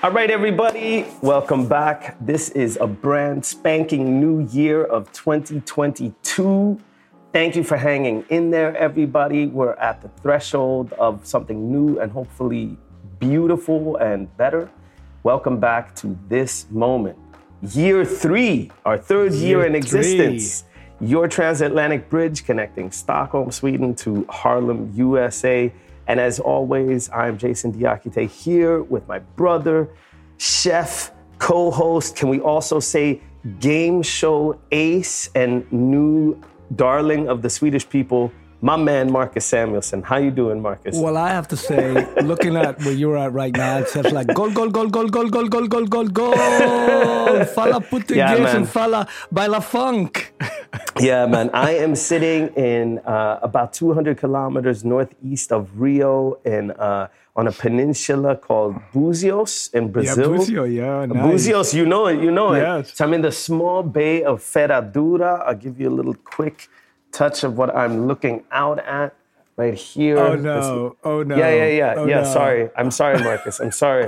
All right, everybody, welcome back. This is a brand spanking new year of 2022. Thank you for hanging in there, everybody. We're at the threshold of something new and hopefully beautiful and better. Welcome back to this moment. Year 3, our third year in existence. Your transatlantic bridge connecting Stockholm, Sweden to Harlem, USA. And as always, I'm Jason Diakite here with my brother, chef, co-host, can we also say game show ace and new darling of the Swedish people, my man, Marcus Samuelsson. How you doing, Marcus? Well, I have to say, looking at where you're at right now, it says like goal, goal, goal, goal, goal, goal, goal, goal, goal, goal. Fala português and fala baila funk. Yeah, man. I am sitting in about 200 kilometers northeast of Rio on a peninsula called Búzios in Brazil. Yeah, Búzios, yeah, nice. Búzios, you know it. Yes. So I'm in the small bay of Ferradura. I'll give you a little quick touch of what I'm looking out at right here. Oh, no. Oh, no. Yeah. Oh, yeah, no. sorry. I'm sorry, Marcus. I'm sorry.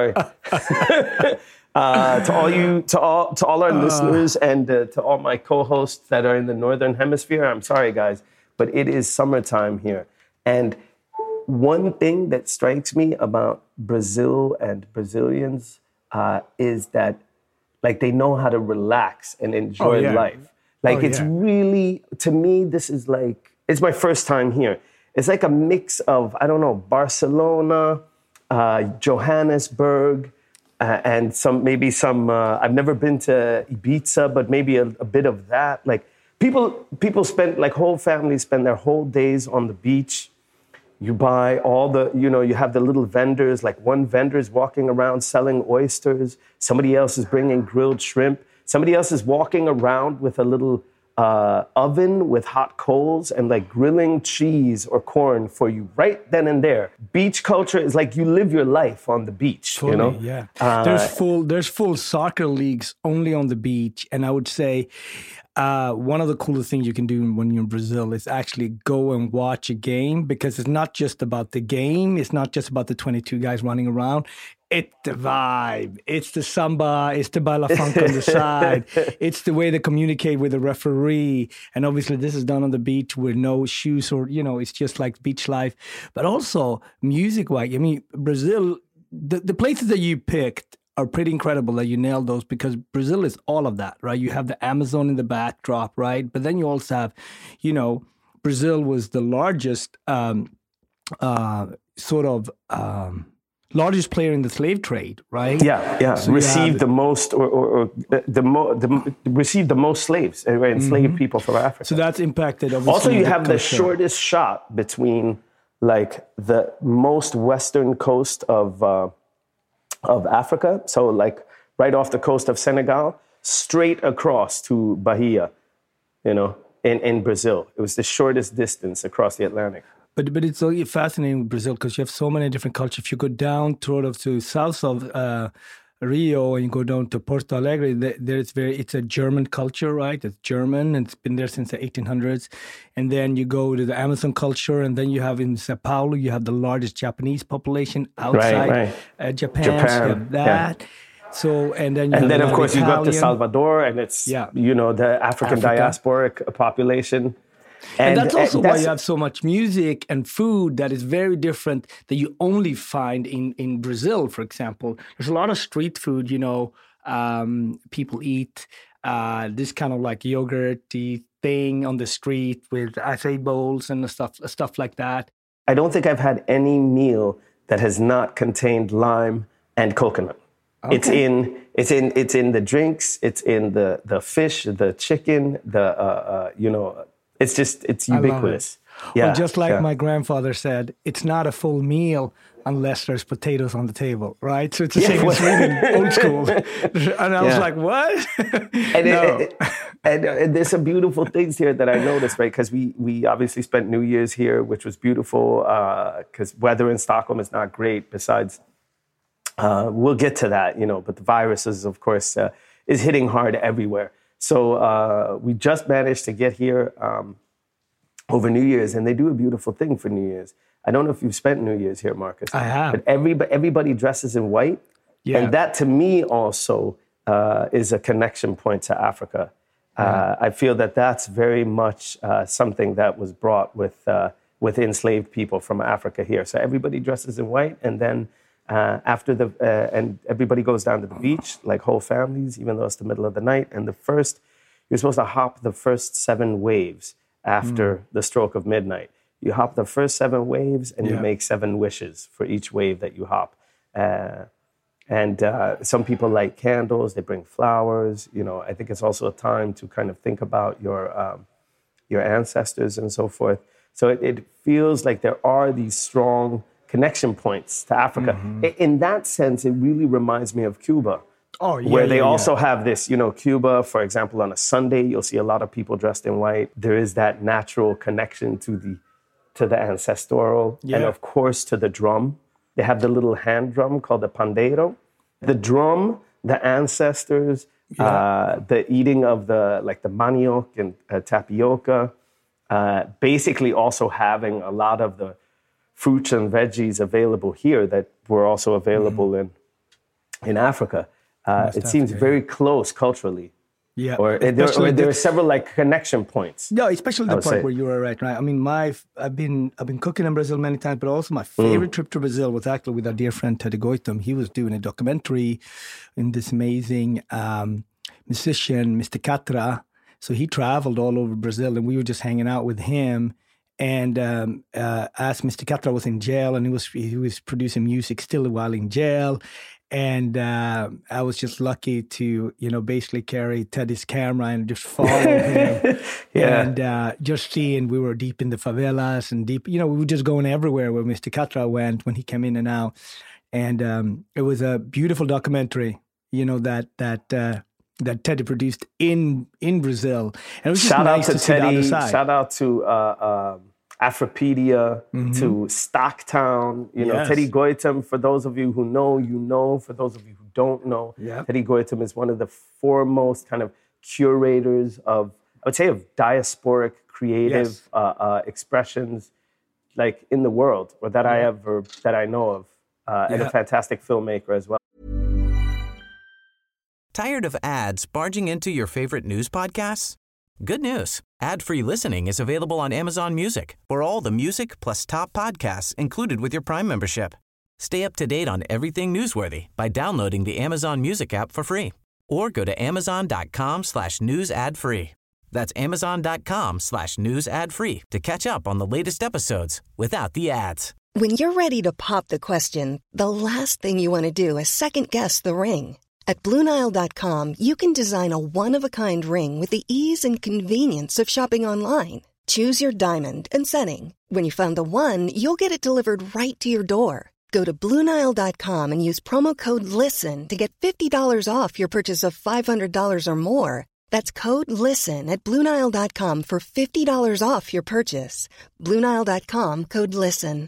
To all our listeners and to all my co-hosts that are in the Northern Hemisphere, I'm sorry, guys, but it is summertime here. And one thing that strikes me about Brazil and Brazilians is that, like, they know how to relax and enjoy life. Like, it's really, to me, this is like, it's my first time here. It's like a mix of, I don't know, Barcelona, Johannesburg, and maybe some. I've never been to Ibiza, but maybe a bit of that. Like people spend, like, whole families spend their whole days on the beach. You buy all the, you have the little vendors. Like, one vendor is walking around selling oysters. Somebody else is bringing grilled shrimp. Somebody else is walking around with a little oven with hot coals and, like, grilling cheese or corn for you right then and there. Beach culture is like you live your life on the beach, Totally, yeah. There's full soccer leagues only on the beach, and I would say one of the coolest things you can do when you're in Brazil is actually go and watch a game, because it's not just about the game. It's not just about the 22 guys running around. It's the vibe. It's the samba. It's the baila funk on the side. It's the way they communicate with the referee. And obviously this is done on the beach with no shoes or, it's just like beach life. But also music-wise, I mean, Brazil, the places that you picked are pretty incredible that you nailed those, because Brazil is all of that, right? You have the Amazon in the backdrop, right? But then you also have, Brazil was the largest largest player in the slave trade, right? Yeah. So received the most, received the most slaves, enslaved people from Africa. So that's impacted, obviously. Also, you have the shortest shot between, like, the most western coast of Africa. So, like, right off the coast of Senegal, straight across to Bahia, in Brazil. It was the shortest distance across the Atlantic. But it's so fascinating with Brazil because you have so many different cultures. If you go down to south of Rio and you go down to Porto Alegre, it's a German culture, right? It's German and it's been there since the 1800s. And then you go to the Amazon culture, and then you have in Sao Paulo, you have the largest Japanese population outside Japan. So you have that. Yeah. So, and then of course you go to Salvador, and it's the African diasporic population. And that's also why you have so much music and food that is very different that you only find in Brazil, for example. There's a lot of street food, people eat this kind of like yogurty thing on the street with acai bowls and stuff like that. I don't think I've had any meal that has not contained lime and coconut. Okay. It's in the drinks, it's in the fish, the chicken, it's ubiquitous. Yeah, well, just like my grandfather said, it's not a full meal unless there's potatoes on the table, right? So it's the same as Sweden, old school. And I was like, what? And there's some beautiful things here that I noticed, right? Because we obviously spent New Year's here, which was beautiful, because weather in Stockholm is not great. Besides, we'll get to that, but the virus is, of course, is hitting hard everywhere. So we just managed to get here over New Year's, and they do a beautiful thing for New Year's. I don't know if you've spent New Year's here, Marcus. I have. But everybody dresses in white, Yeah. And that to me also is a connection point to Africa. I feel that that's very much something that was brought with enslaved people from Africa here. So everybody dresses in white, and then and everybody goes down to the beach, like whole families, even though it's the middle of the night. And you're supposed to hop the first 7 waves after the stroke of midnight. You hop the first 7 waves, and you make 7 wishes for each wave that you hop. And some people light candles, they bring flowers. I think it's also a time to kind of think about your ancestors and so forth. So it feels like there are these strong connection points to Africa. In that sense, it really reminds me of Cuba. Oh, yeah, where they also have this, Cuba, for example, on a Sunday, you'll see a lot of people dressed in white. There is that natural connection to the ancestral, and of course to the drum. They have the little hand drum called the pandeiro. The drum, the ancestors, the eating of the manioc and tapioca, basically also having a lot of the fruits and veggies available here that were also available in Africa. It seems very close culturally. Yeah, or there are several connection points. No, especially the part where you were right. I mean, I've been cooking in Brazil many times, but also my favorite trip to Brazil was actually with our dear friend Teddy Goitom. He was doing a documentary in this amazing musician, Mr. Catra. So he traveled all over Brazil, and we were just hanging out with him. And as Mr. Catra was in jail, and he was producing music still while in jail. And I was just lucky to, basically carry Teddy's camera and just follow him. And just seeing, we were deep in the favelas and deep, we were just going everywhere where Mr. Catra went when he came in and out. And it was a beautiful documentary, that Teddy produced in Brazil. And it was just nice to see the other side. Shout out to Afropedia, to Stocktown, Teddy Goitom. For those of you who know, you know. For those of you who don't know, Teddy Goitom is one of the foremost kind of curators of diasporic creative expressions, in the world, or that I know of, and a fantastic filmmaker as well. Tired of ads barging into your favorite news podcasts? Good news. Ad-free listening is available on Amazon Music for all the music plus top podcasts included with your Prime membership. Stay up to date on everything newsworthy by downloading the Amazon Music app for free or go to amazon.com/news ad free. That's amazon.com/news ad free to catch up on the latest episodes without the ads. When you're ready to pop the question, the last thing you want to do is second-guess the ring. At BlueNile.com, you can design a one-of-a-kind ring with the ease and convenience of shopping online. Choose your diamond and setting. When you find the one, you'll get it delivered right to your door. Go to BlueNile.com and use promo code LISTEN to get $50 off your purchase of $500 or more. That's code LISTEN at BlueNile.com for $50 off your purchase. BlueNile.com, code LISTEN.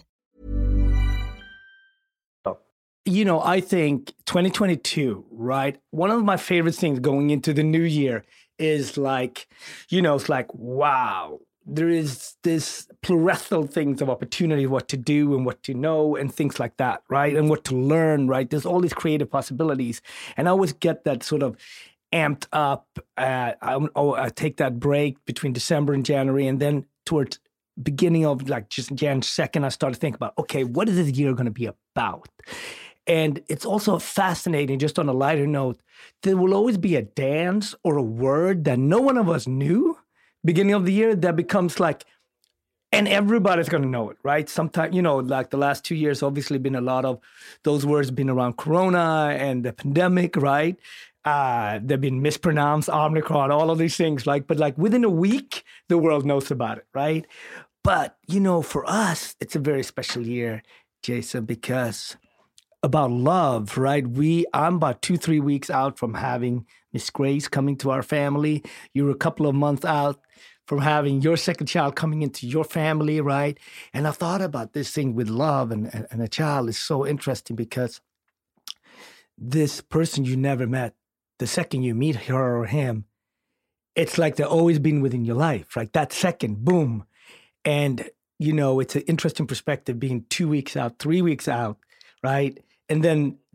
I think 2022, right? One of my favorite things going into the new year is it's like, wow, there is this plethora things of opportunity, what to do and what to know and things like that, right? And what to learn, right? There's all these creative possibilities. And I always get that sort of amped up. I take that break between December and January, and then towards beginning of just Jan 2nd, I started thinking about, okay, what is this year going to be about? And it's also fascinating, just on a lighter note, there will always be a dance or a word that no one of us knew beginning of the year that becomes and everybody's going to know it, right? Sometimes, the last 2 years, obviously been a lot of those words been around Corona and the pandemic, right? They've been mispronounced, Omicron, all of these things, but within a week, the world knows about it, right? But, for us, it's a very special year, Jason, because about love, right? I'm about 2-3 weeks out from having Miss Grace coming to our family. You're a couple of months out from having your second child coming into your family, right? And I thought about this thing with love and a child is so interesting because this person you never met, the second you meet her or him, it's like they've always been within your life, right? That second, boom. And, it's an interesting perspective being 2 weeks out, 3 weeks out, right? And then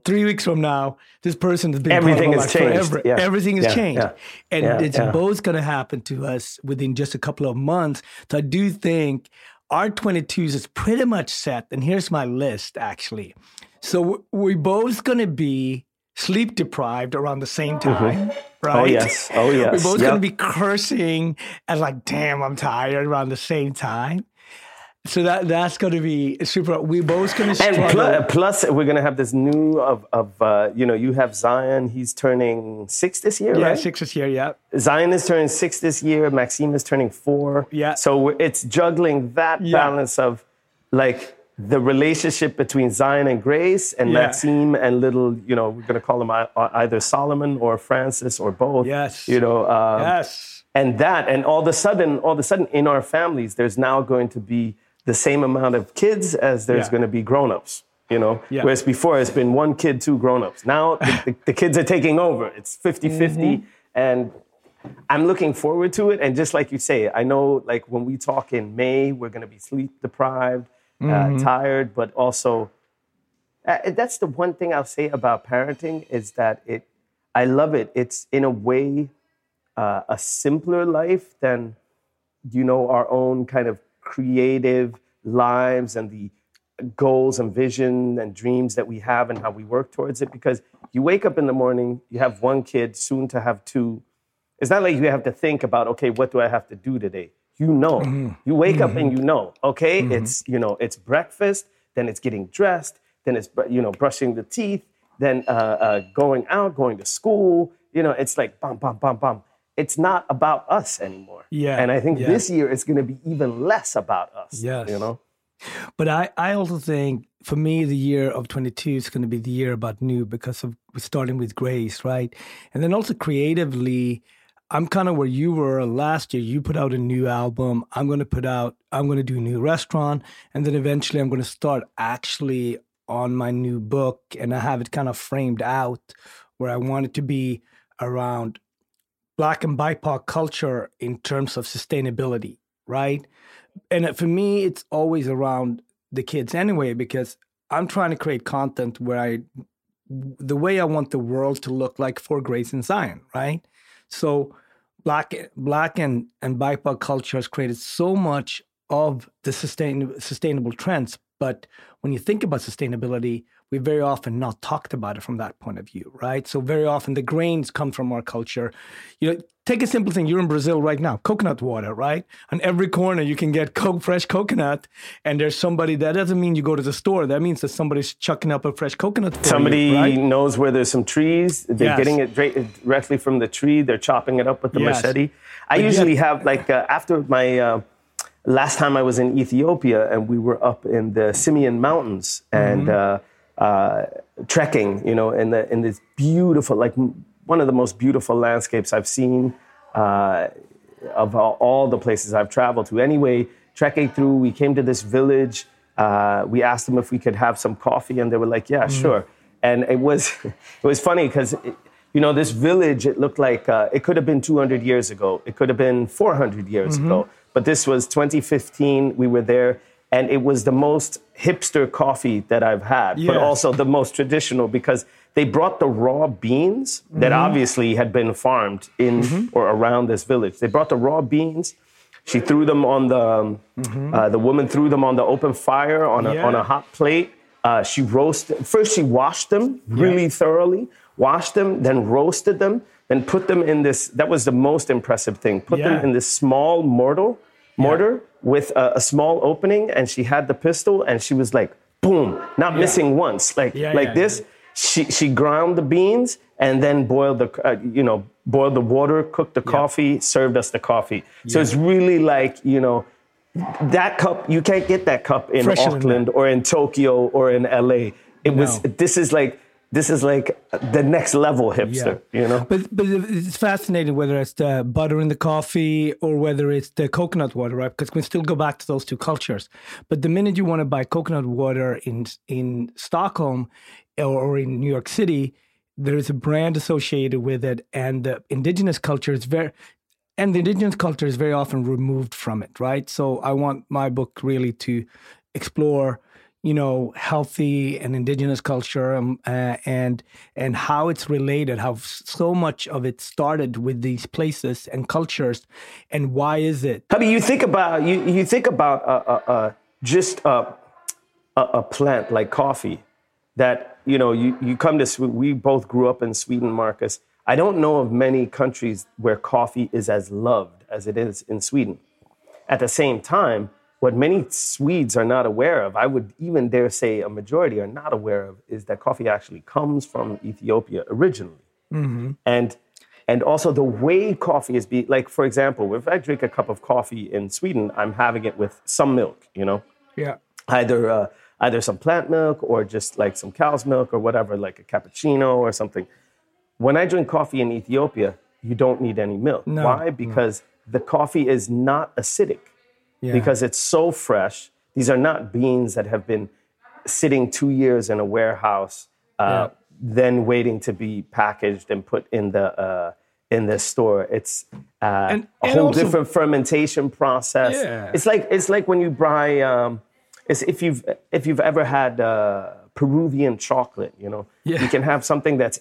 3 weeks from now, this person has been everything has changed. Forever. Yeah. Everything has changed. And it's yeah. both going to happen to us within just a couple of months. So I do think our 22s is pretty much set. And here's my list, actually. So we're both going to be sleep deprived around the same time, right? Oh, yes. We're both going to be cursing and like, damn, I'm tired around the same time. So that's going to be super. We're both going to struggle. And plus, we're going to have this new you have Zion. He's turning 6 this year, right? Yeah, 6 this year, yeah. Zion is turning 6 this year. Maxime is turning 4. Yeah. So it's juggling that balance of like the relationship between Zion and Grace and Maxime and little, we're going to call him either Solomon or Francis or both. Yes. Yes. And all of a sudden in our families, there's now going to be the same amount of kids as there's going to be grown-ups, Whereas before it's been 1 kid, 2 grown-ups. Now the kids are taking over. It's 50-50. And I'm looking forward to it. And just like you say, I know like when we talk in May, we're going to be sleep deprived, tired, but also that's the one thing I'll say about parenting is that I love it. It's in a way a simpler life than, our own kind of creative lives and the goals and vision and dreams that we have and how we work towards it. Because you wake up in the morning, you have 1 kid, soon to have 2. It's not like you have to think about, okay, what do I have to do today? You wake up and okay, it's, it's breakfast, then it's getting dressed, then it's, brushing the teeth, then going out, going to school, it's like bum, bum, bum, bum. It's not about us anymore. Yeah. And I think this year it's going to be even less about us. Yes. But I also think, for me, the year of 22 is going to be the year about new because of starting with Grace, right? And then also creatively, I'm kind of where you were last year. You put out a new album. I'm going to do a new restaurant. And then eventually I'm going to start actually on my new book. And I have it kind of framed out where I want it to be around Black and BIPOC culture in terms of sustainability, right? And for me, it's always around the kids anyway, because I'm trying to create content where the way I want the world to look like for Grace and Zion, right? So Black and BIPOC culture has created so much of the sustainable trends. But when you think about sustainability, we very often not talked about it from that point of view, right? So very often the grains come from our culture. Take a simple thing. You're in Brazil right now, coconut water, right? On every corner you can get fresh coconut, and there's somebody. That doesn't mean you go to the store. That means that somebody's chucking up a fresh coconut for somebody you, right? knows where there's some trees. They're getting it directly from the tree. They're chopping it up with the machete. I usually have, after my... last time I was in Ethiopia and we were up in the Simeon Mountains and trekking, in this beautiful, one of the most beautiful landscapes I've seen of all the places I've traveled to. Anyway, trekking through, we came to this village. We asked them if we could have some coffee and they were like, yeah, sure. And it was funny because, this village, it looked like it could have been 200 years ago. It could have been 400 years ago. But this was 2015. We were there, and it was the most hipster coffee that I've had, but also the most traditional because they brought the raw beans that obviously had been farmed in or around this village. They brought the raw beans. She threw them on the woman threw them on the open fire on a hot plate. She washed them really thoroughly, washed them, then roasted them. And put them in this, that was the most impressive thing, put them in this small mortar with a small opening, and she had the pistol, and she was like, boom, not missing once. This. She ground the beans, and then boiled the water, cooked the coffee, served us the coffee. So it's really that cup, you can't get that cup in Auckland or in Tokyo or in LA. This is like the next level hipster, But it's fascinating whether it's the butter in the coffee or whether it's the coconut water, right? Because we still go back to those two cultures. But the minute you want to buy coconut water in Stockholm or in New York City, there is a brand associated with it, and the indigenous culture is very often removed from it, right? So I want my book really to explore, healthy and indigenous culture, and how it's related, how so much of it started with these places and cultures, and why is it? I mean, you think about just a plant like coffee that you come to Sweden. We both grew up in Sweden, Marcus. I don't know of many countries where coffee is as loved as it is in Sweden. At the same time, what many Swedes are not aware of, I would even dare say a majority are not aware of, is that coffee actually comes from Ethiopia originally. Mm-hmm. And also the way coffee is like, for example, if I drink a cup of coffee in Sweden, I'm having it with some milk, Yeah. Either some plant milk or just like some cow's milk or whatever, like a cappuccino or something. When I drink coffee in Ethiopia, you don't need any milk. No. Why? Because the coffee is not acidic. Yeah. Because it's so fresh. These are not beans that have been sitting 2 years in a warehouse, then waiting to be packaged and put in the store. It's a whole also, different fermentation process. Yeah. It's like when you buy. If you've ever had Peruvian chocolate, you can have something that's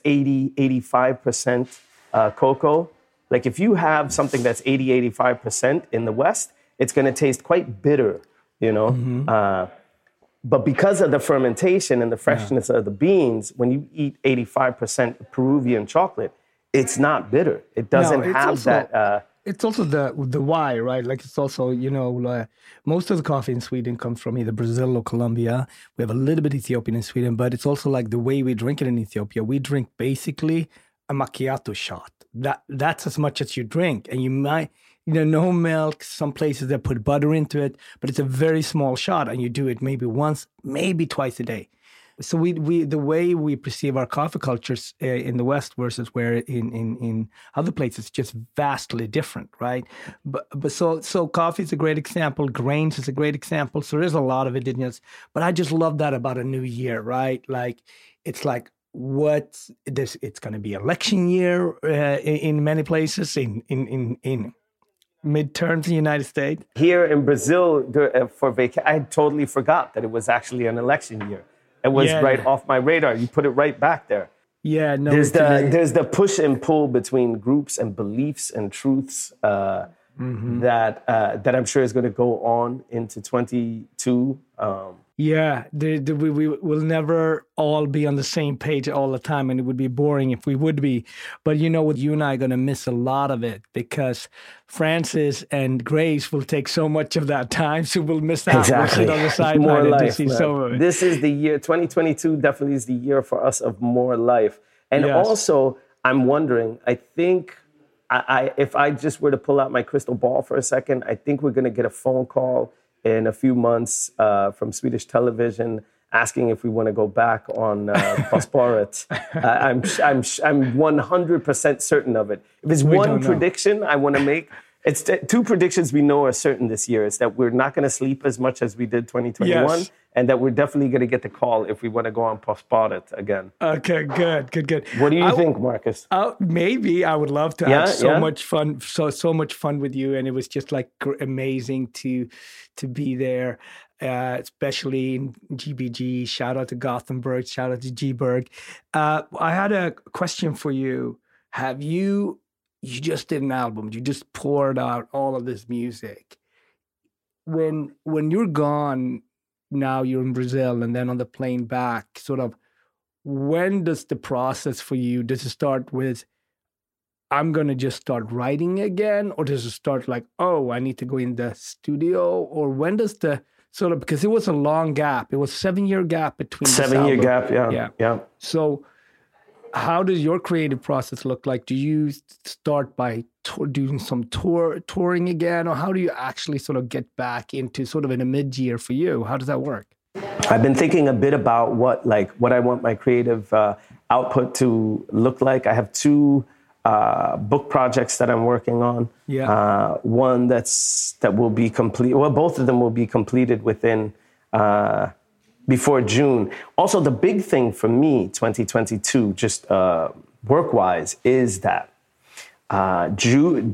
85% cocoa. Like if you have something that's 85% in the West, it's going to taste quite bitter, Mm-hmm. But because of the fermentation and the freshness of the beans, when you eat 85% Peruvian chocolate, it's not bitter. It doesn't have that. It's also the why, right? Like it's also, most of the coffee in Sweden comes from either Brazil or Colombia. We have a little bit Ethiopian in Sweden, but it's also like the way we drink it in Ethiopia. We drink basically a macchiato shot. That's as much as you drink. And you might, no milk. Some places they put butter into it, but it's a very small shot, and you do it maybe once, maybe twice a day. So we the way we perceive our coffee cultures in the West versus where in other places is just vastly different, right? But so coffee is a great example. Grains is a great example. So there's a lot of indigenous. But I just love that about a new year, right? Like it's like what's this? It's going to be election year in many places in midterms in the United States. Here in Brazil for vacation, I totally forgot that it was actually an election year. It was right off my radar. You put it right back there. Yeah, no. There's the push and pull between groups and beliefs and truths that I'm sure is going to go on into 22. We will never all be on the same page all the time, and it would be boring if we would be. But you know what? You and I are going to miss a lot of it because Francis and Grace will take so much of that time, so we'll miss out. Exactly. We'll sit on the sideline and life, see some of it. This is the year, 2022 definitely is the year for us of more life. And also, I'm wondering, I think, if I just were to pull out my crystal ball for a second, I think we're going to get a phone call in a few months from Swedish television asking if we want to go back on På spåret. I'm 100% certain of it. If it's one prediction I want to make, it's two predictions we know are certain this year. It's that we're not going to sleep as much as we did 2021, and that we're definitely going to get the call if we want to go on På spåret again. Okay, good. What do you think, Marcus? Maybe I would love to have so much fun, so much fun with you, and it was just like amazing to be there. Especially in GBG. Shout out to Gothenburg. Shout out to G-Berg. I had a question for you. You just did an album. You just poured out all of this music. When you're gone, now you're in Brazil, and then on the plane back, sort of, when does the process for you, does it start with, I'm going to just start writing again? Or does it start like, oh, I need to go in the studio? Or when does the sort of, because it was a long gap. It was 7-year gap between 7-year gap, yeah. So how does your creative process look like? Do you start by doing some touring again? Or how do you actually sort of get back into sort of in a mid-year for you? How does that work? I've been thinking a bit about what I want my creative output to look like. I have 2 book projects that I'm working on. One that will be complete. Well, both of them will be completed within before June. Also, the big thing for me, 2022, just work-wise, is that June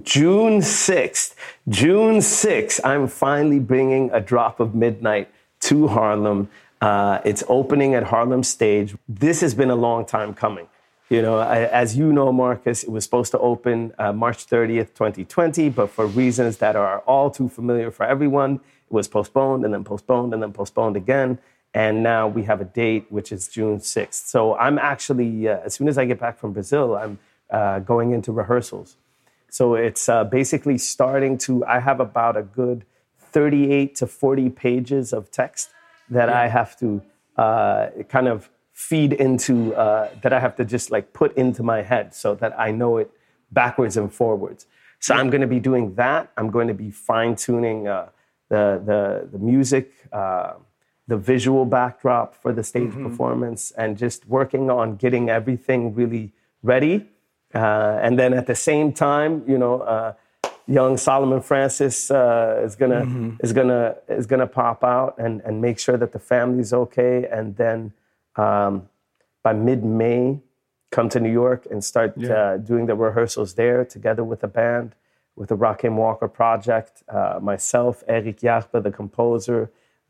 6th, I'm finally bringing A Drop of Midnight to Harlem. It's opening at Harlem Stage. This has been a long time coming. You know, as you know, Marcus, it was supposed to open March 30th, 2020, but for reasons that are all too familiar for everyone, it was postponed and then postponed and then postponed again. And now we have a date, which is June 6th. So I'm actually, as soon as I get back from Brazil, I'm going into rehearsals. So it's basically I have about a good 38 to 40 pages of text that I have to kind of feed into, that I have to just like put into my head so that I know it backwards and forwards. So I'm going to be doing that. I'm going to be fine-tuning the music, the visual backdrop for the stage performance, and just working on getting everything really ready. And then at the same time, you know, young Solomon Francis is gonna pop out and make sure that the family's okay. And then by mid-May, come to New York and start doing the rehearsals there together with the band, with the Rakim Walker Project, myself, Eric Jarpe, the composer,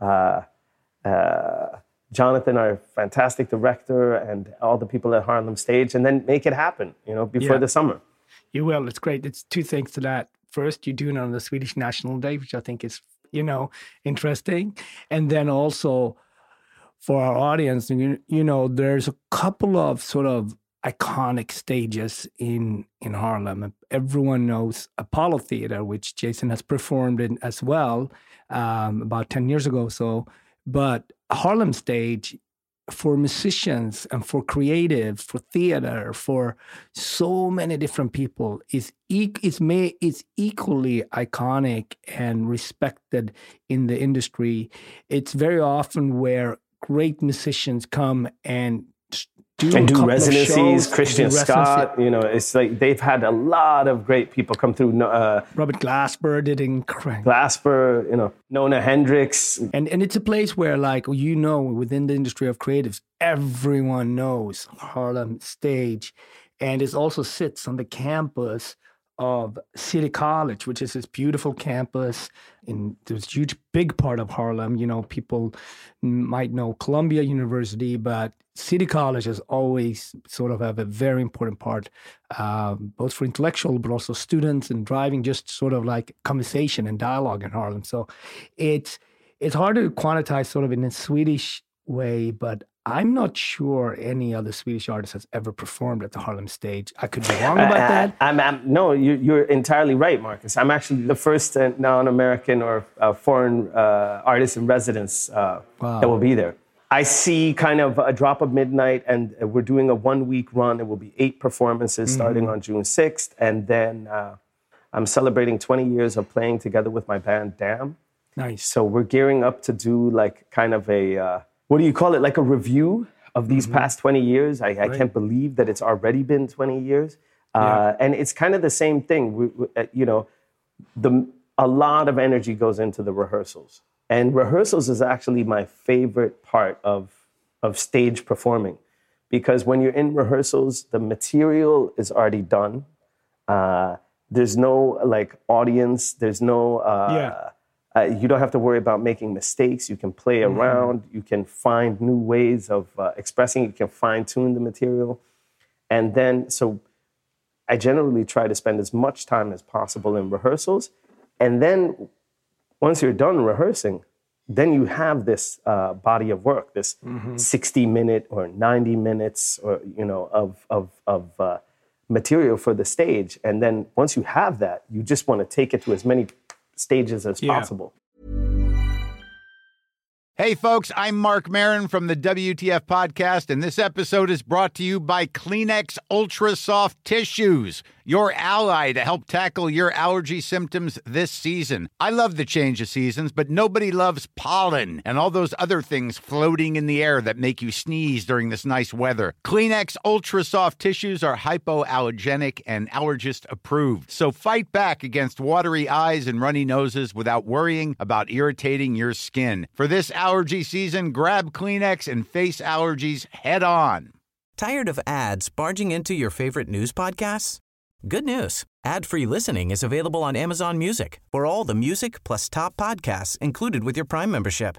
Jonathan, our fantastic director, and all the people at Harlem Stage, and then make it happen, you know, before the summer. You will. It's great. It's two things to that. First, you're doing it on the Swedish National Day, which I think is, you know, interesting. And then also for our audience, you know, there's a couple of sort of iconic stages in Harlem. Everyone knows Apollo Theater, which Jason has performed in as well about 10 years ago. So, but Harlem Stage, for musicians and for creative, for theater, for so many different people, is equally iconic and respected in the industry. It's very often where great musicians come and do residencies. Christian Scott, you know, it's like they've had a lot of great people come through. Robert Glasper did incredible. Glasper, you know, Nona Hendrix. And it's a place where, like, you know, within the industry of creatives, everyone knows Harlem Stage. And it also sits on the campus of City College, which is this beautiful campus in this huge, big part of Harlem. You know, people might know Columbia University, but City College has always sort of have a very important part, both for intellectual, but also students and driving just sort of like conversation and dialogue in Harlem. So it's hard to quantize sort of in a Swedish way, but I'm not sure any other Swedish artist has ever performed at the Harlem Stage. I could be wrong about that. No, you're entirely right, Marcus. I'm actually the first non-American or foreign artist in residence that will be there. I see kind of a drop of midnight, and we're doing a 1-week run. It will be 8 performances starting on June 6th. And then I'm celebrating 20 years of playing together with my band, Damn. Nice. So we're gearing up to do like kind of a... what do you call it? Like a review of these past 20 years. I can't believe that it's already been 20 years. And it's kind of the same thing. You know, a lot of energy goes into the rehearsals. And rehearsals is actually my favorite part of stage performing. Because when you're in rehearsals, the material is already done. There's no like audience. There's no... you don't have to worry about making mistakes. You can play around. You can find new ways of expressing. You can fine-tune the material. And then, so I generally try to spend as much time as possible in rehearsals. And then once you're done rehearsing, then you have this body of work, this 60-minute or 90 minutes or, you know, of material for the stage. And then once you have that, you just want to take it to as many stages as possible. Hey folks, I'm Mark Maron from the WTF Podcast, and this episode is brought to you by Kleenex Ultra Soft Tissues, your ally to help tackle your allergy symptoms this season. I love the change of seasons, but nobody loves pollen and all those other things floating in the air that make you sneeze during this nice weather. Kleenex Ultra Soft Tissues are hypoallergenic and allergist approved, so fight back against watery eyes and runny noses without worrying about irritating your skin. For this allergy season, grab Kleenex and face allergies head on. Tired of ads barging into your favorite news podcasts? Good news. Ad-free listening is available on Amazon Music for all the music plus top podcasts included with your Prime membership.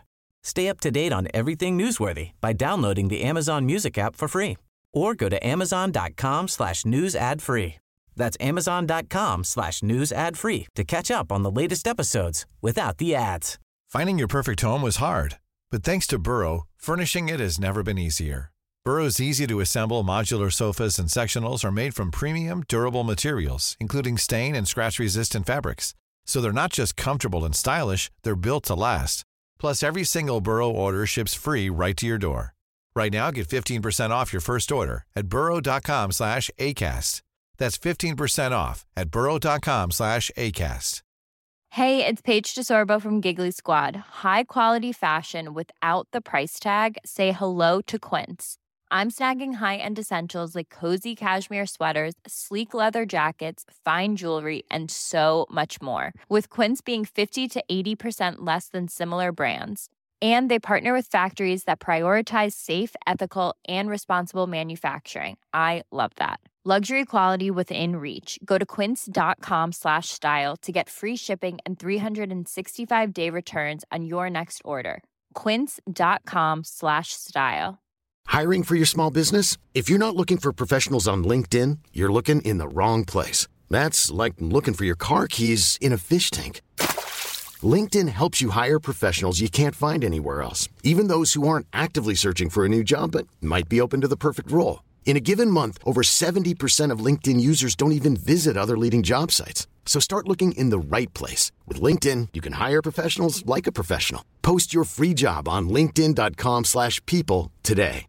Stay up to date on everything newsworthy by downloading the Amazon Music app for free or go to amazon.com/news ad free. That's amazon.com/news ad free to catch up on the latest episodes without the ads. Finding your perfect home was hard, but thanks to Burrow, furnishing it has never been easier. Burrow's easy-to-assemble modular sofas and sectionals are made from premium, durable materials, including stain and scratch-resistant fabrics. So they're not just comfortable and stylish, they're built to last. Plus, every single Burrow order ships free right to your door. Right now, get 15% off your first order at burrow.com/ACAST. That's 15% off at burrow.com/ACAST. Hey, it's Paige DeSorbo from Giggly Squad. High quality fashion without the price tag. Say hello to Quince. I'm snagging high-end essentials like cozy cashmere sweaters, sleek leather jackets, fine jewelry, and so much more. With Quince being 50 to 80% less than similar brands. And they partner with factories that prioritize safe, ethical, and responsible manufacturing. I love that. Luxury quality within reach. Go to quince.com/style to get free shipping and 365-day returns on your next order. Quince.com/style. Hiring for your small business? If you're not looking for professionals on LinkedIn, you're looking in the wrong place. That's like looking for your car keys in a fish tank. LinkedIn helps you hire professionals you can't find anywhere else, even those who aren't actively searching for a new job but might be open to the perfect role. In a given month, over 70% of LinkedIn users don't even visit other leading job sites. So start looking in the right place. With LinkedIn, you can hire professionals like a professional. Post your free job on linkedin.com/people today.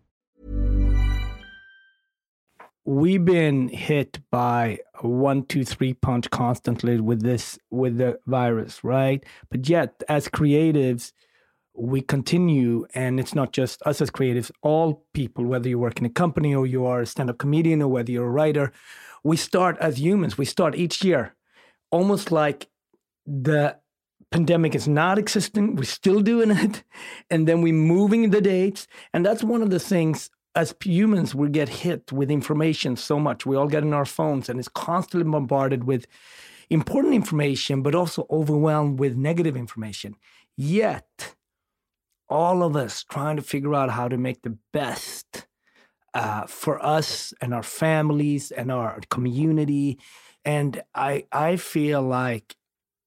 We've been hit by a 1-2-3 punch constantly with the virus, right? But yet, as creatives, we continue, and it's not just us as creatives, all people, whether you work in a company or you are a stand-up comedian or whether you're a writer, we start as humans. We start each year, almost like the pandemic is not existing. We're still doing it. And then we're moving the dates. And that's one of the things, as humans, we get hit with information so much. We all get in our phones and it's constantly bombarded with important information, but also overwhelmed with negative information. Yet, all of us trying to figure out how to make the best for us and our families and our community. And I feel like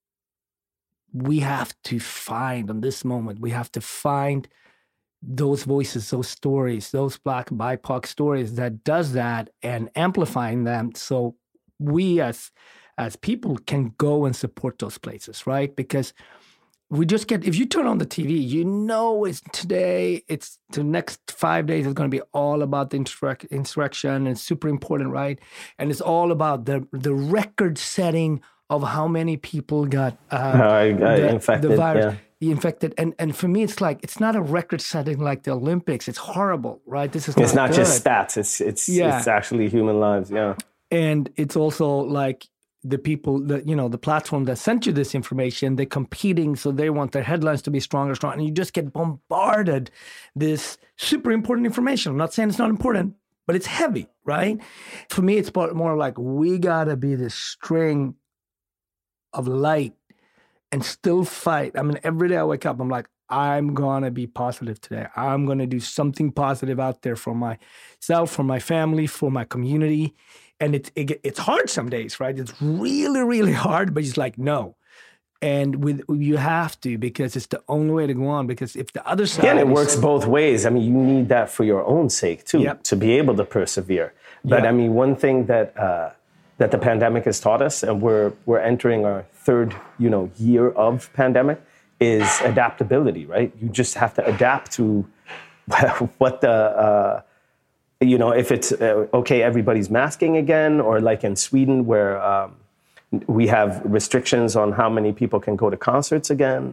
we have to find, in this moment, we have to find those voices, those stories, those Black and BIPOC stories that does that and amplifying them so we as people can go and support those places, right? Because we just get, if you turn on the TV, you know it's today, it's the next 5 days is going to be all about the insurrection, and it's super important, right? And it's all about the record setting of how many people got infected, the virus. Yeah. Infected, and for me, it's like, it's not a record setting like the Olympics. It's horrible, right? This is it's not good. just stats. It's actually human lives. Yeah, and it's also like the people that, you know, the platform that sent you this information, they're competing, so they want their headlines to be stronger, and you just get bombarded this super important information. I'm not saying it's not important, but it's heavy, right? For me, it's more like we gotta be this string of light and still fight. I mean, every day I wake up, I'm like, I'm going to be positive today. I'm going to do something positive out there for myself, for my family, for my community. And it's hard some days, right? It's really, really hard, but it's like, no. And you have to, because it's the only way to go on. Because if the other side... Yeah, and it works both ways. I mean, you need that for your own sake, too, to be able to persevere. But I mean, one thing that the pandemic has taught us, and we're entering our third, year of pandemic, is adaptability, right? You just have to adapt to what the, if it's okay, everybody's masking again, or like in Sweden where we have restrictions on how many people can go to concerts again,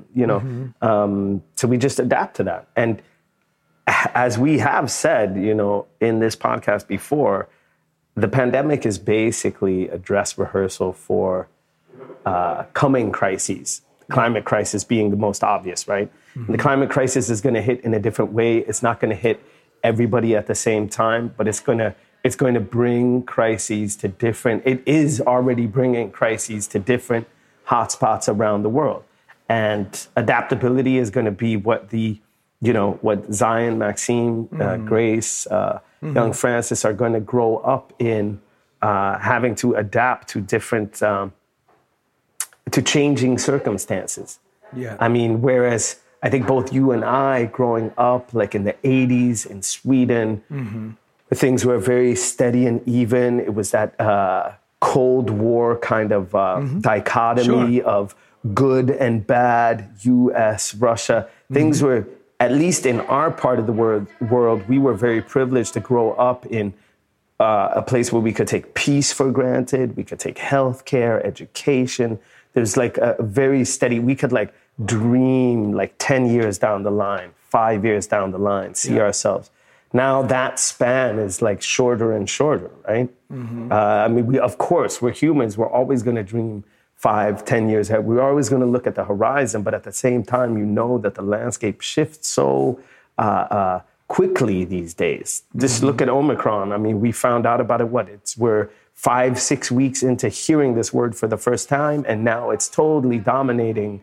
so we just adapt to that. And as we have said, in this podcast before, the pandemic is basically a dress rehearsal for coming crises. Climate crisis being the most obvious, right? Mm-hmm. The climate crisis is going to hit in a different way. It's not going to hit everybody at the same time, but it's going to bring crises to different. It is already bringing crises to different hotspots around the world, and adaptability is going to be what the what Zion, Maxime, Grace, young Francis are going to grow up in, having to adapt to different, to changing circumstances. Yeah. I mean, whereas I think both you and I growing up, like in the 80s in Sweden, things were very steady and even. It was that Cold War kind of dichotomy of good and bad, U.S., Russia. Things were, at least in our part of the world, we were very privileged to grow up in a place where we could take peace for granted. We could take healthcare, education. There's like a very steady, we could like dream like 10 years down the line, 5 years down the line, see ourselves. Now that span is like shorter and shorter, right? I mean, we're humans. We're always going to dream 5, 10 years ahead. We're always going to look at the horizon, but at the same time, that the landscape shifts so quickly these days. Just look at Omicron. I mean, we found out about it, we're 5-6 weeks into hearing this word for the first time, and now it's totally dominating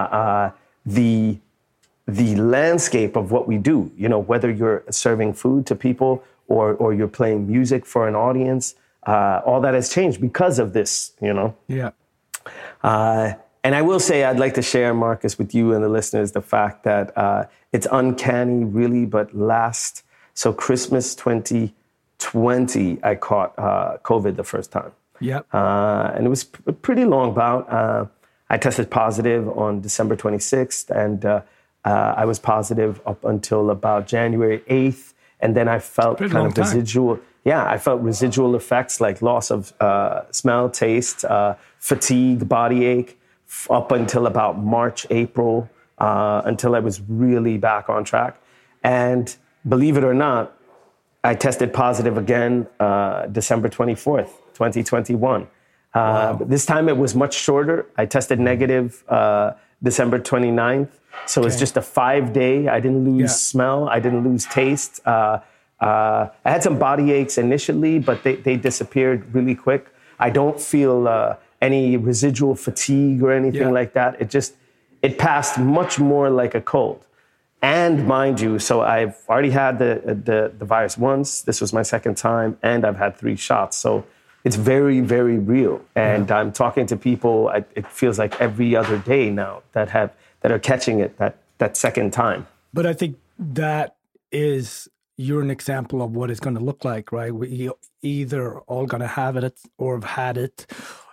the landscape of what we do. Whether you're serving food to people or you're playing music for an audience, all that has changed because of this, Yeah. And I will say, I'd like to share, Marcus, with you and the listeners, the fact that it's uncanny, really, but so Christmas 2020, I caught COVID the first time. Yep. And it was a pretty long bout. I tested positive on December 26th, and I was positive up until about January 8th. And then I felt kind of residual. Yeah, I felt residual effects like loss of smell, taste, fatigue, body ache, up until about March, April, until I was really back on track. And believe it or not, I tested positive again December 24th, 2021. Wow. This time it was much shorter. I tested negative December 29th. So it's just a 5-day. I didn't lose smell. I didn't lose taste. I had some body aches initially, but they disappeared really quick. I don't feel any residual fatigue or anything like that. It passed much more like a cold. And mind you, so I've already had the virus once. This was my second time, and I've had 3 shots. So it's very, very real. And I'm talking to people, it feels like every other day now that are catching it that second time. But I think you're an example of what it's going to look like, right? We either all going to have it or have had it.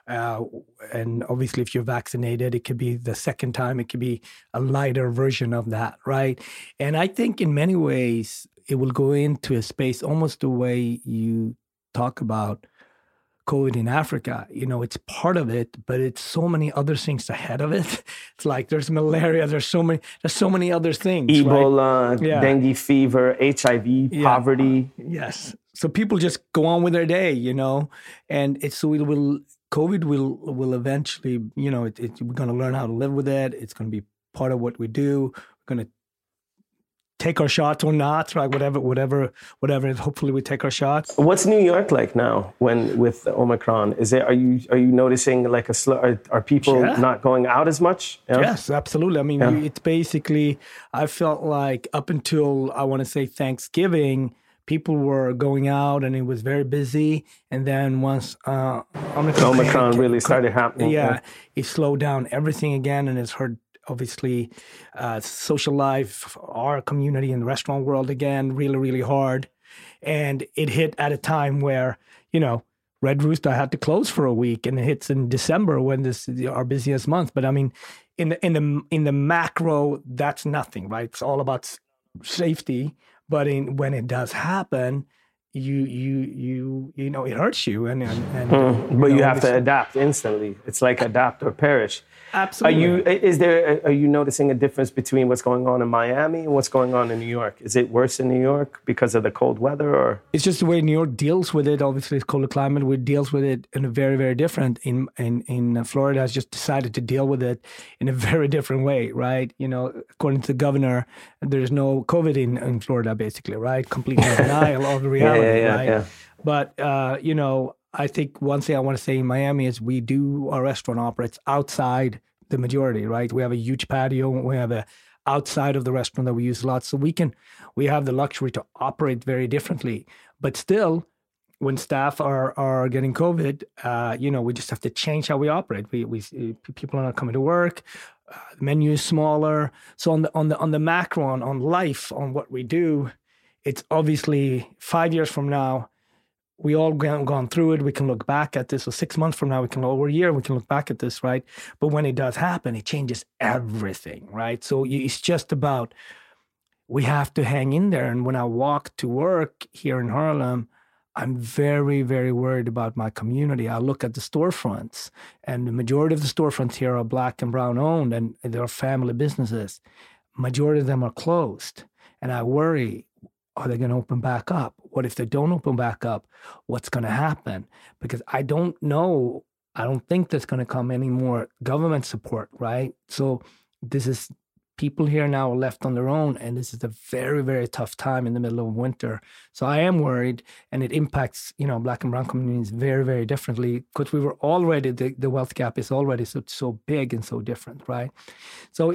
And obviously, if you're vaccinated, it could be the second time. It could be a lighter version of that, right? And I think in many ways, it will go into a space almost the way you talk about COVID in Africa. It's part of it, but it's so many other things ahead of it. It's like there's malaria, there's so many other things. Ebola, right? dengue fever, HIV, poverty. Yes. So people just go on with their day, and COVID will eventually, we're going to learn how to live with it. It's going to be part of what we do. We're going to take our shots or not, right? Whatever. Hopefully, we take our shots. What's New York like now with Omicron? Are you noticing like are people not going out as much? Yeah? Yes, absolutely. I mean, it's basically. I felt like up until I want to say Thanksgiving, people were going out and it was very busy. And then once Omicron really started happening, it slowed down everything again, and it's hurt. Obviously, social life, our community in the restaurant world again, really, really hard. And it hit at a time where, Red Rooster had to close for a week, and it hits in December when this is our busiest month. But I mean, in the macro, that's nothing, right? It's all about safety. But when it does happen, it hurts you, but you have to adapt instantly. It's like adapt or perish. Absolutely. Are you noticing a difference between what's going on in Miami and what's going on in New York? Is it worse in New York because of the cold weather, or? It's just the way New York deals with it. Obviously, it's colder climate. We deals with it in a very, very different. In Florida, has just decided to deal with it in a very different way, right? According to the governor, there's no COVID in Florida, basically, right? Complete denial of the reality, right? Yeah. But I think one thing I want to say in Miami is our restaurant operates outside the majority, right? We have a huge patio. We have a outside of the restaurant that we use a lot. So we have the luxury to operate very differently. But still, when staff are getting COVID, we just have to change how we operate. People are not coming to work. The menu is smaller. So on the macro, on life, on what we do, it's obviously 5 years from now, we all gone through it. We can look back at this. Or 6 months from now, over a year, we can look back at this, right? But when it does happen, it changes everything, right? So it's just about, we have to hang in there. And when I walk to work here in Harlem, I'm very, very worried about my community. I look at the storefronts, and the majority of the storefronts here are Black and brown owned, and they're family businesses. Majority of them are closed. And I worry, are they going to open back up? What if they don't open back up? What's going to happen? Because I don't know. I don't think there's going to come any more government support, right? So this is, people here now are left on their own, and this is a very, very tough time in the middle of winter. So I am worried, and it impacts, Black and brown communities very, very differently, because we were already, the wealth gap is already so big and so different, right? So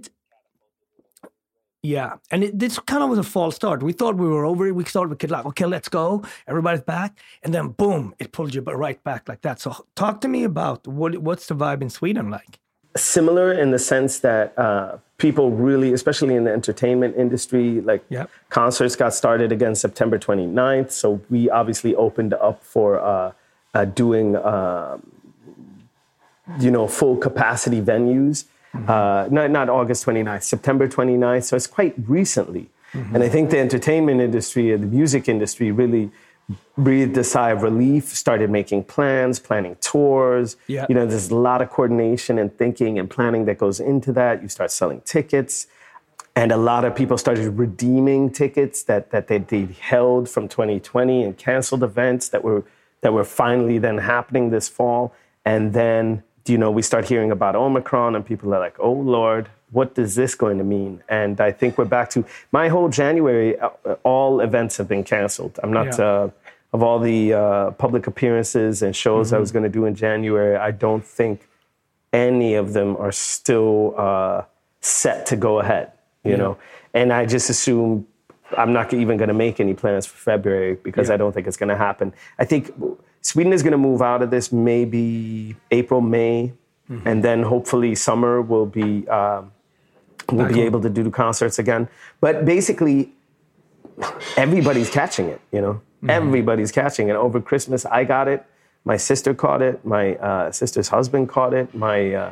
yeah, and this kind of was a false start. We thought we were over it. We could like, okay, let's go. Everybody's back. And then boom, it pulled you right back like that. So talk to me about what's the vibe in Sweden like? Similar in the sense that people really, especially in the entertainment industry, concerts got started again September 29th. So we obviously opened up for doing, full capacity venues. Not August 29th, September 29th. So it's quite recently. Mm-hmm. And I think the entertainment industry and the music industry really breathed a sigh of relief, started making plans, planning tours. Yeah. There's a lot of coordination and thinking and planning that goes into that. You start selling tickets. And a lot of people started redeeming tickets that they held from 2020 and canceled events that were finally then happening this fall. And then we start hearing about Omicron, and people are like, oh, Lord, what is this going to mean? And I think we're back to my whole January, all events have been canceled. I'm not, of all the public appearances and shows I was going to do in January, I don't think any of them are still set to go ahead, you know? And I just assume I'm not even going to make any plans for February because I don't think it's going to happen. I think Sweden is going to move out of this maybe April, May, and then hopefully summer we'll be able to do concerts again. But basically, everybody's catching it, Everybody's catching it. Over Christmas, I got it. My sister caught it. My sister's husband caught it. My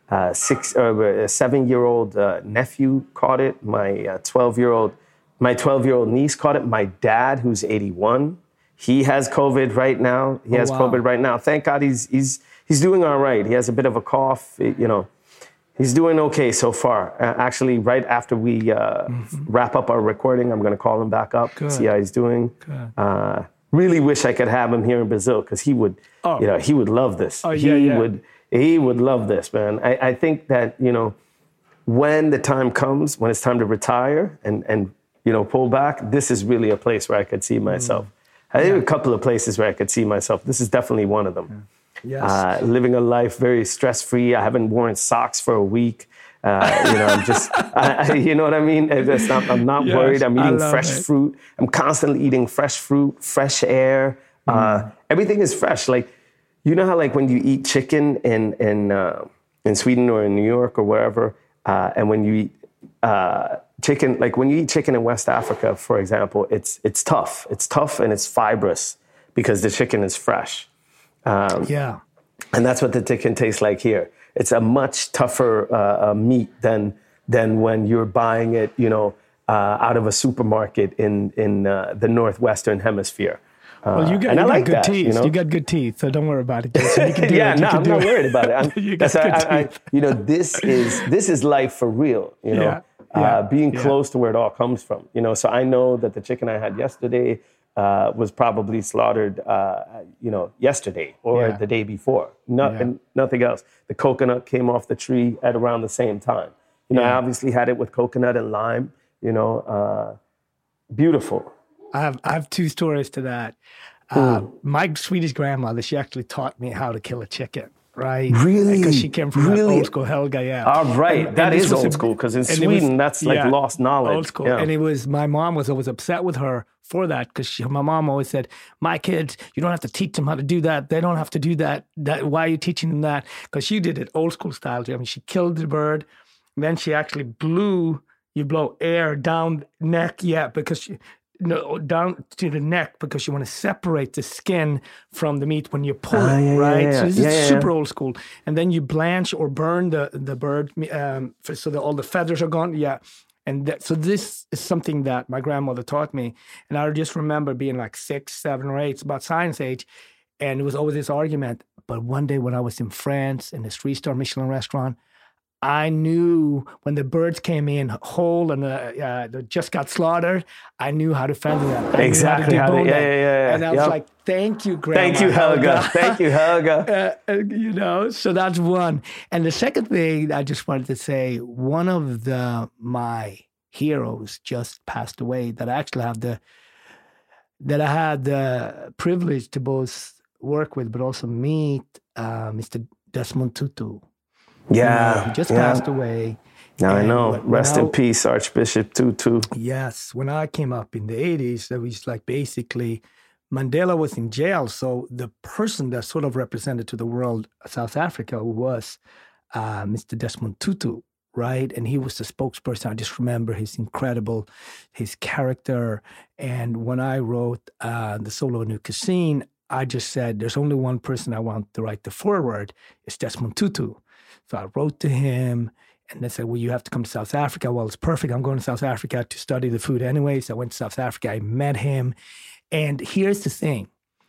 7-year-old nephew caught it. My 12-year-old niece caught it. My dad, who's 81, he has COVID right now. COVID right now. Thank God he's doing all right. He has a bit of a cough. He's doing okay so far. Actually, right after we wrap up our recording, I'm going to call him back up, see how he's doing. Really wish I could have him here in Brazil because he would love this. He would love this, man. I think that when the time comes, when it's time to retire and pull back, this is really a place where I could see myself. I think a couple of places where I could see myself. This is definitely one of them. Yes. Living a life very stress-free. I haven't worn socks for a week. I'm just, you know what I mean? I'm not worried. I'm eating fresh fruit. I'm constantly eating fresh fruit, fresh air. Everything is fresh. Like, you know how like when you eat chicken in Sweden or in New York or wherever, and when you eat chicken, like when you eat chicken in West Africa, for example, it's tough. It's tough and it's fibrous because the chicken is fresh. And that's what the chicken tastes like here. It's a much tougher meat than when you're buying it, out of a supermarket in the Northwestern Hemisphere. Well, you got good teeth. You got good teeth, so don't worry about it. Jason. You can do I'm not worried about it. This is life for real. Being close to where it all comes from. So I know that the chicken I had yesterday was probably slaughtered, yesterday or the day before. Nothing else. The coconut came off the tree at around the same time. I obviously had it with coconut and lime. Beautiful. I have two stories to that. My Swedish grandmother, she actually taught me how to kill a chicken. right? Really? Because she came from that old school Helga, yeah. All right, that is old school, because in Sweden, that's like lost knowledge. Old school. Yeah. And my mom was always upset with her for that, because my mom always said, my kids, you don't have to teach them how to do that. They don't have to do that. Why are you teaching them that? Because she did it old school style. I mean, she killed the bird, and then she actually you blow air down neck, because down to the neck, because you want to separate the skin from the meat when you pull it, right? Yeah. So this is super old school. And then you blanch or burn the bird so that all the feathers are gone. Yeah. And so this is something that my grandmother taught me. And I just remember being like 6, 7, or 8, it's about science age. And it was always this argument. But one day when I was in France in this 3-star Michelin restaurant, I knew when the birds came in whole and they just got slaughtered, I knew how to feather them. Exactly how to debone them. Yeah. And I was like, thank you, Grandma. Thank you, Helga. Thank you, Helga. So that's one. And the second thing I just wanted to say, one of my heroes just passed away that I actually had the privilege to both work with, but also meet Mr. Desmond Tutu. Yeah. He just passed away. Now I know. Rest in peace, Archbishop Tutu. Yes. When I came up in the 80s, it was like basically Mandela was in jail. So the person that sort of represented to the world South Africa was Mr. Desmond Tutu, right? And he was the spokesperson. I just remember his character. And when I wrote The Soul of a New Cuisine, I just said, there's only one person I want to write the foreword. It's Desmond Tutu. So I wrote to him, and they said, well, you have to come to South Africa. Well, it's perfect. I'm going to South Africa to study the food anyway. So I went to South Africa. I met him. And here's the thing.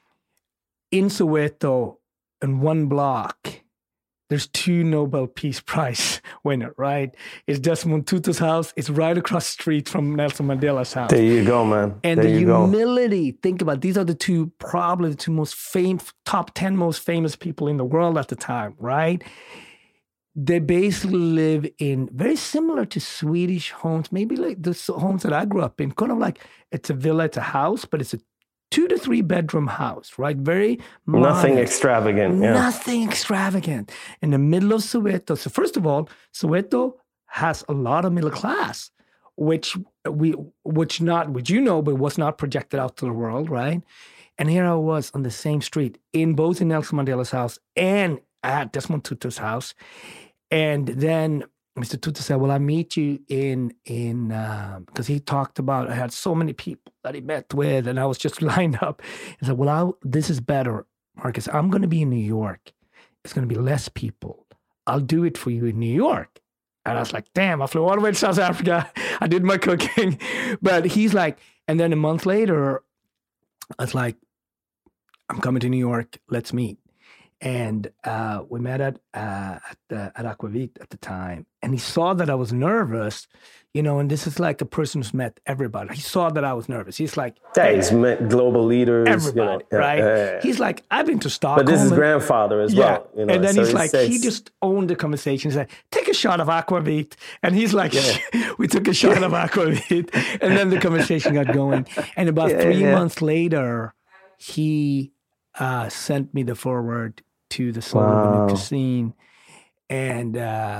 In Soweto, in one block, there's 2 Nobel Peace Prize winners, right? It's Desmond Tutu's house. It's right across the street from Nelson Mandela's house. There you go, man. And the humility, think about it, these are probably the 2 most top 10 most famous people in the world at the time, right? They basically live in very similar to Swedish homes, maybe like the homes that I grew up in, kind of like it's a villa, it's a house, but it's a 2 to 3 bedroom house, right? Very modest. Nothing extravagant. Yeah. Nothing extravagant. In the middle of Soweto. So first of all, Soweto has a lot of middle class, which was not projected out to the world, right? And here I was on the same street, both in Nelson Mandela's house and at Desmond Tutu's house. And then Mr. Tutu said, well, I meet you in because he talked about, I had so many people that he met with, and I was just lined up. He said, well, this is better, Marcus. I'm going to be in New York. It's going to be less people. I'll do it for you in New York. And I was like, damn, I flew all the way to South Africa. I did my cooking. But he's like, and then a month later, I was like, I'm coming to New York. Let's meet. And we met at Aquavit at the time. And he saw that I was nervous, and this is like a person who's met everybody. He saw that I was nervous. He's like... He's met global leaders. Everybody, right? Yeah. He's like, I've been to Stockholm. But this is grandfather as well. And then he's like, he just owned the conversation. He's like, take a shot of Aquavit. And he's like, we took a shot of Aquavit. And then the conversation got going. And about 3 months later, he sent me the foreword to The Soul of a New Cuisine. And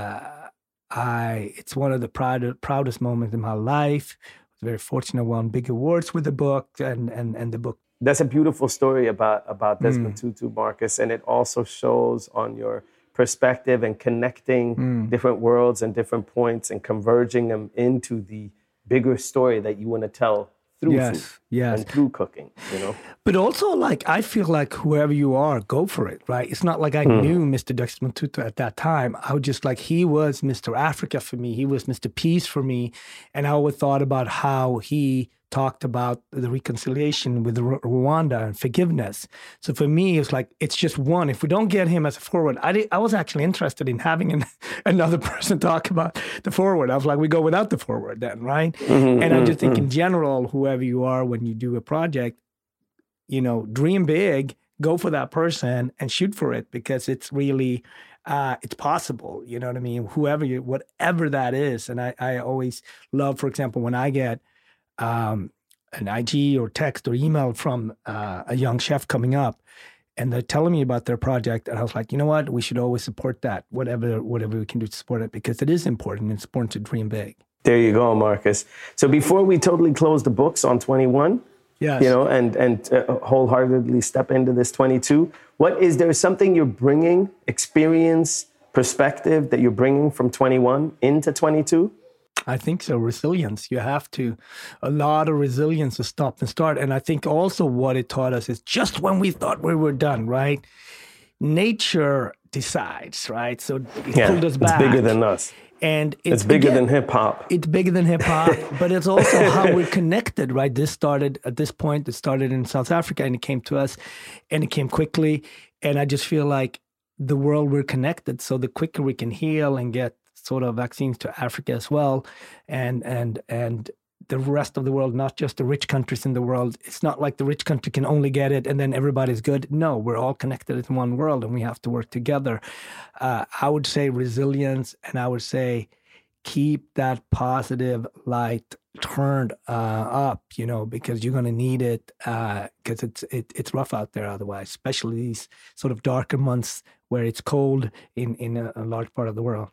it's one of the proudest moments in my life. I was very fortunate, I won big awards with the book and the book. That's a beautiful story about Desmond Tutu, Marcus, and it also shows on your perspective and connecting different worlds and different points and converging them into the bigger story that you want to tell through food and through cooking, But also, I feel like whoever you are, go for it, right? It's not like I knew Mr. Desmond Tutu at that time. I was just like, he was Mr. Africa for me. He was Mr. Peace for me. And I always thought about how he talked about the reconciliation with Rwanda and forgiveness. So for me, it's like, it's just one. If we don't get him as a forward, I was actually interested in having another person talk about the forward. I was like, we go without the forward then, right? And I just think in general, whoever you are, when you do a project, dream big, go for that person and shoot for it, because it's really, it's possible. You know what I mean? Whatever that is. And I always love, for example, when I get an IG or text or email from a young chef coming up, And they're telling me about their project. And I was like, you know what? We should always support that, whatever we can do to support it, because it is important. It's important to dream big. There you go, Marcus. So before we totally close the books on 21, yes, and wholeheartedly step into this 22, is there something you're bringing, experience, perspective that you're bringing from 21 into 22? I think so. Resilience. You have to, a lot of resilience to stop and start. And I think also what it taught us is just when we thought we were done, right? Nature decides, right? So it pulled us back. It's bigger than us. And it's bigger than hip hop. It's bigger than hip hop, but it's also how we're connected, right? This started at this point, it started in South Africa and it came to us and it came quickly. And I just feel like the world, we're connected. So the quicker we can heal and get sort of vaccines to Africa as well, and the rest of the world, not just the rich countries in the world. It's not like the rich country can only get it and then everybody's good. No, we're all connected in one world and we have to work together. I would say resilience, and I would say keep that positive light turned up, because you're going to need it, because it's rough out there otherwise, especially these sort of darker months where it's cold in a large part of the world.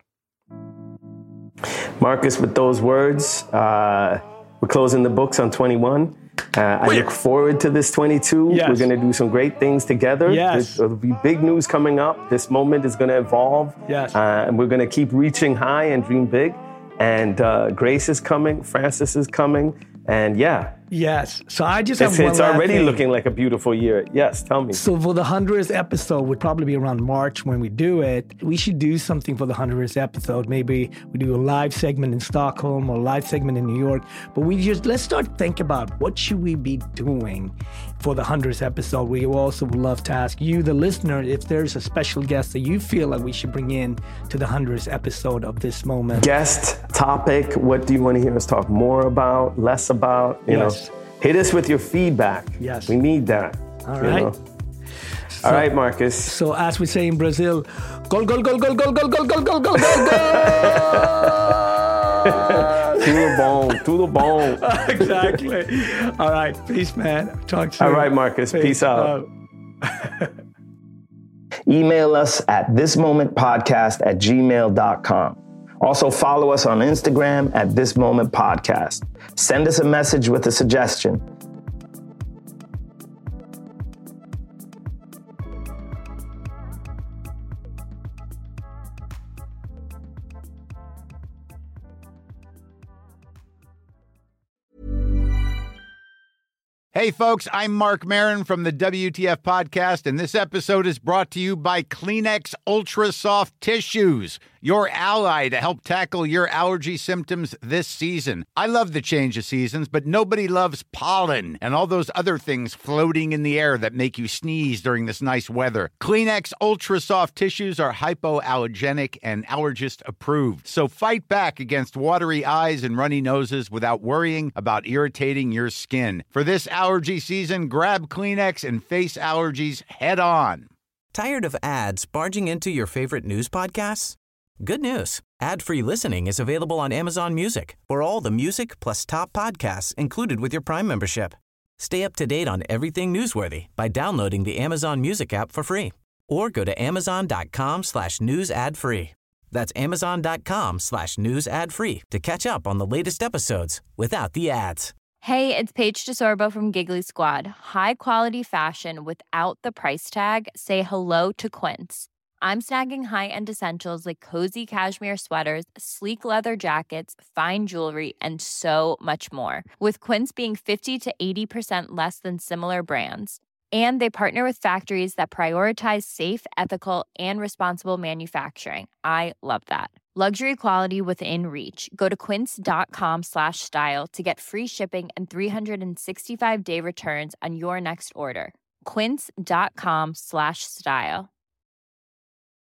Marcus, with those words, we're closing the books on 21. I look forward to this 22. Yes. We're going to do some great things together. Yes. There'll be big news coming up. This moment is going to evolve. Yes. And we're going to keep reaching high and dream big. And Grace is coming. Francis is coming. And Yes. So I just have one It's already looking like a beautiful year. Yes, tell me. So for the 100th episode, would probably be around March when we do it. We should do something for the 100th episode. Maybe we do a live segment in Stockholm or a live segment in New York. But let's start thinking about what should we be doing for the 100th episode. We also would love to ask you, the listener, if there's a special guest that you feel like we should bring in to the 100th episode of This Moment. Guest, topic, what do you want to hear us talk more about, less about, you know? Hit us with your feedback. Yes. We need that. All right. So, all right, Marcus. So as we say in Brazil, gol, gol, gol, gol, gol, gol, gol, gol, gol, gol, gol, Tudo bom. Exactly. All right. Peace, man. Talk soon. All right, Marcus. Peace out. Email us at thismomentpodcast@gmail.com. Also, follow us on Instagram at This Moment Podcast. Send us a message with a suggestion. Hey, folks, I'm Mark Maron from the WTF Podcast, and this episode is brought to you by Kleenex Ultra Soft Tissues, your ally to help tackle your allergy symptoms this season. I love the change of seasons, but nobody loves pollen and all those other things floating in the air that make you sneeze during this nice weather. Kleenex Ultra Soft Tissues are hypoallergenic and allergist approved, so fight back against watery eyes and runny noses without worrying about irritating your skin. For this allergy season, grab Kleenex and face allergies head on. Tired of ads barging into your favorite news podcasts? Good news. Ad-free listening is available on Amazon Music for all the music plus top podcasts included with your Prime membership. Stay up to date on everything newsworthy by downloading the Amazon Music app for free or go to amazon.com/news ad free. That's amazon.com/news ad free to catch up on the latest episodes without the ads. Hey, it's Paige DeSorbo from Giggly Squad. High quality fashion without the price tag. Say hello to Quince. I'm snagging high-end essentials like cozy cashmere sweaters, sleek leather jackets, fine jewelry, and so much more. With Quince being 50 to 80% less than similar brands. And they partner with factories that prioritize safe, ethical, and responsible manufacturing. I love that. Luxury quality within reach. Go to quince.com/style to get free shipping and 365-day returns on your next order. Quince.com/style.